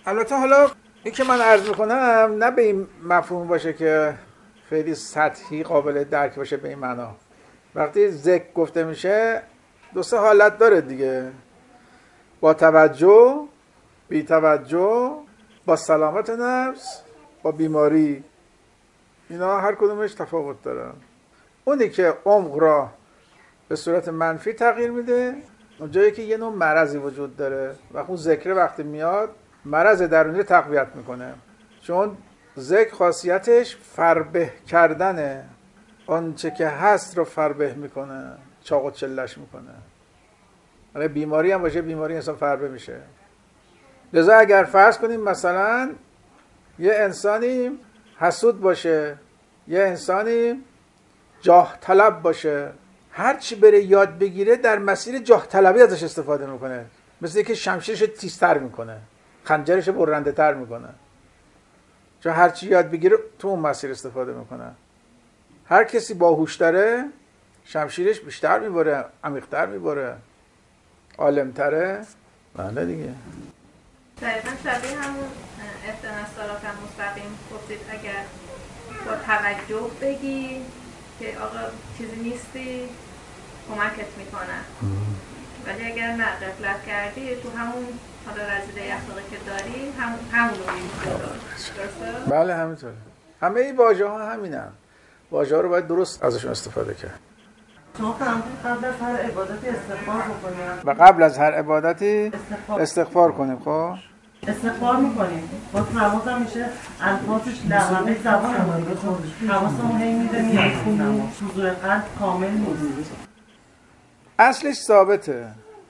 البته حالا این که من عرض میکنم نه به این مفهوم باشه که خیلی سطحی قابل درک باشه به این معنا. وقتی ذکر گفته میشه دو سه حالت داره دیگه، با توجه، بی توجه، با سلامت نفس، با بیماری. اینا هر کدومش تفاوت داره. اونی که عمق را به صورت منفی تغییر میده، اون جایی که یه نوع مرضی وجود داره و اون ذکر وقتی میاد مرض درونی رو تقویت میکنه. چون ذکر خاصیتش فربه کردنه، آنچه که هست رو فربه میکنه، چاق و چلش میکنه. اگه بیماری هم باشه بیماری انسان فربه میشه. لذا اگر فرض کنیم مثلا یه انسانی حسود باشه، یه انسانی جاه طلب باشه، هر چی بره یاد بگیره در مسیر جاه طلبی ازش استفاده میکنه، مثل اینکه شمشیرش تیزتر میکنه، خنجرش برنده تر میکنه، چون هر چی یاد بگیره تو اون مسیر استفاده میکنه. هر کسی باهوش داره شمشیرش بیشتر میبره، عمیق‌تر میبره، عالم‌تره. بله دیگه. دقیقا شبیه همون اهدنا الصراط المستقیم گفتید اگر با توجه بگی که آقا چیزی نیستی کمکت میکنن، ولی اگر نه غفلت کردی تو همون حالا رذیله اخلاقی که داری همون رو می‌کنی. بله همینطوره. همه این واژه ها همینن. واژه ها رو باید درست ازشون استفاده کرد. شما قبل از هر عبادتی استغفار بکنیم و قبل از هر عبادتی استغفار کنیم. خب استغفار میکنیم با نماز هم میشه الفاظش لغمه زبانمون دیگه، چون حواسمون هی میره میاد حضور قلب کامل نیست. اصلش ثابته.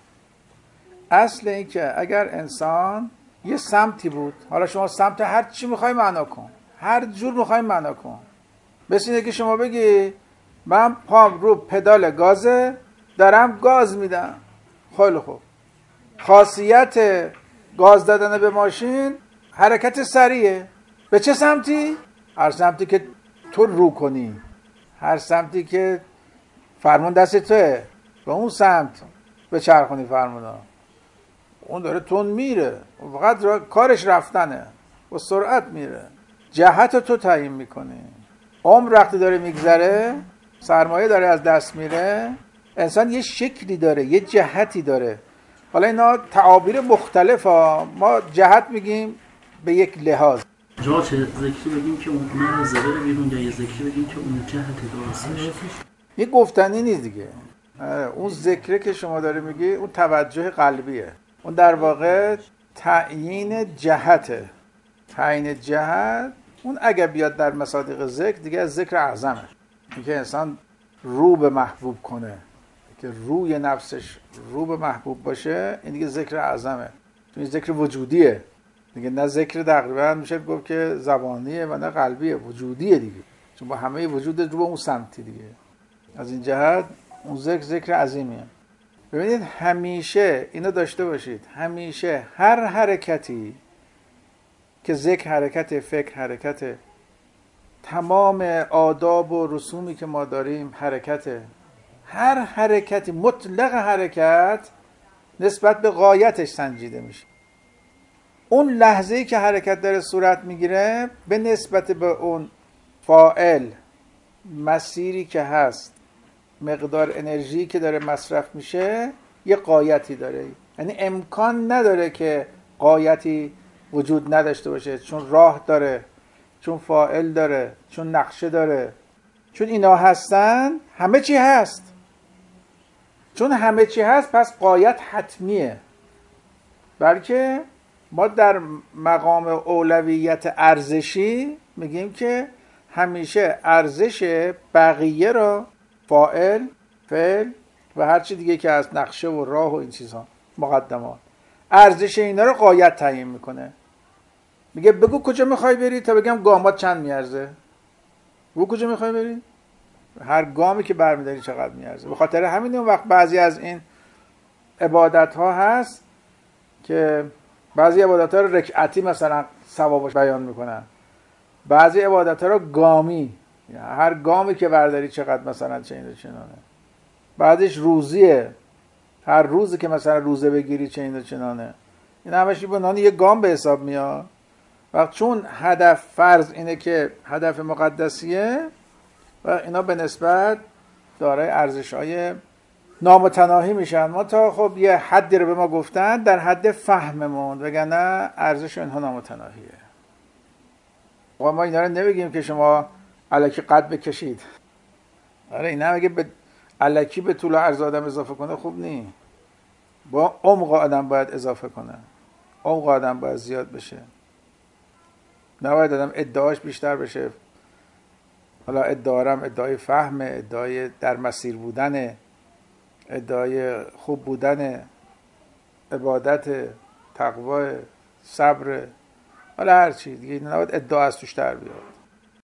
اصل این که اگر انسان یه سمتی بود، حالا شما سمت هر چی میخوای معنا کن، هر جور میخوای معنا کن، مثل اینه که شما بگی من پام رو پدال گازه دارم گاز میدم. خیلی خوب، خاصیت گاز دادن به ماشین حرکت سریعه. به چه سمتی؟ هر سمتی که تو رو کنی، هر سمتی که فرمون دست توه به اون سمت به چرخونی فرمونا. اون داره تون میره، فقط کارش رفتنه، با سرعت میره، جهت تو تعیین میکنی. عمر وقتی داره میگذره، سرمایه داره از دست میره، انسان یه شکلی داره، یه جهتی داره. حالا اینا تعابیر مختلف ها. ما جهت میگیم به یک لحاظ، جا چه ذکری بگیم که اون مرزه بره بیرون، یا یه ذکری بگیم که اون جهت درستش. یه گفتنی نیست دیگه. اون ذکره که شما داره میگی اون توجه قلبیه، اون در واقع تعیین جهته. تعیین جهت اون اگه بیاد در مصادیق ذکر دیگه از ذکر اعظمه. اینکه انسان رو به محبوب کنه، که روی نفسش رو به محبوب باشه، این دیگه ذکر اعظمه. چون این ذکر وجودیه دیگه، نه ذکر تقریبا میشه گفت که زبانیه و نه قلبیه، وجودیه دیگه، چون با همه وجود رو به اون سمتی دیگه. از این جهت اون ذکر عظیمیه. ببینید همیشه اینو داشته باشید، همیشه هر حرکتی که ذکر حرکت، فکر حرکت، تمام آداب و رسومی که ما داریم حرکته. هر حرکتی، مطلق حرکت نسبت به غایتش سنجیده میشه. اون لحظه‌ای که حرکت داره صورت میگیره به نسبت به اون فاعل، مسیری که هست، مقدار انرژی که داره مصرف میشه، یه غایتی داره. یعنی امکان نداره که غایتی وجود نداشته باشه، چون راه داره، چون فاعل داره، چون نقشه داره، چون اینا هستن همه چی هست. چون همه چی هست پس غایت حتمیه. بلکه ما در مقام اولویت ارزشی میگیم که همیشه ارزش بقیه را، فاعل، فعل و هر چی دیگه که از نقشه و راه و این چیزها، مقدمات، ارزش اینا رو غایت تعیین میکنه. میگه بگو کجا میخوای بری تا بگم گامات چند میارزه. بگو کجا میخوای بری، هر گامی که برمیداری چقدر میارزه. به خاطر همین اون وقت بعضی از این عبادت ها هست که بعضی عبادت ها رو رکعتی مثلا ثوابش بیان میکنن، بعضی عبادت ها رو گامی، هر گامی که برداری چقدر مثلا چنین و چنانه. بعدش روزیه، هر روزی که مثلا روزه بگیری چنین و چنانه. این همش به عنوان یه گام به حساب میاد. وقت چون هدف فرض اینه که هدف مقدسیه و اینا به نسبت دارای ارزش‌های نامتناهی میشن. ما تا خب یه حدی رو به ما گفتن در حد فهممون، وگرنه ارزش اینها نامتناهیه. ما اینا رو نمیگیم که شما الکی قد بکشید. آره اینا اگه الکی به طول عرض آدم اضافه کنه خوب نی. با عمق آدم باید اضافه کنه. عمق آدم باید زیاد بشه. نباید آدم ادعاش بیشتر بشه. حالا ادعارم ادعای فهم، ادعای در مسیر بودن، ادعای خوب بودن، عبادت، تقوا، صبر، حالا هر چی دیگه نباید ادعا از توش در بیاد.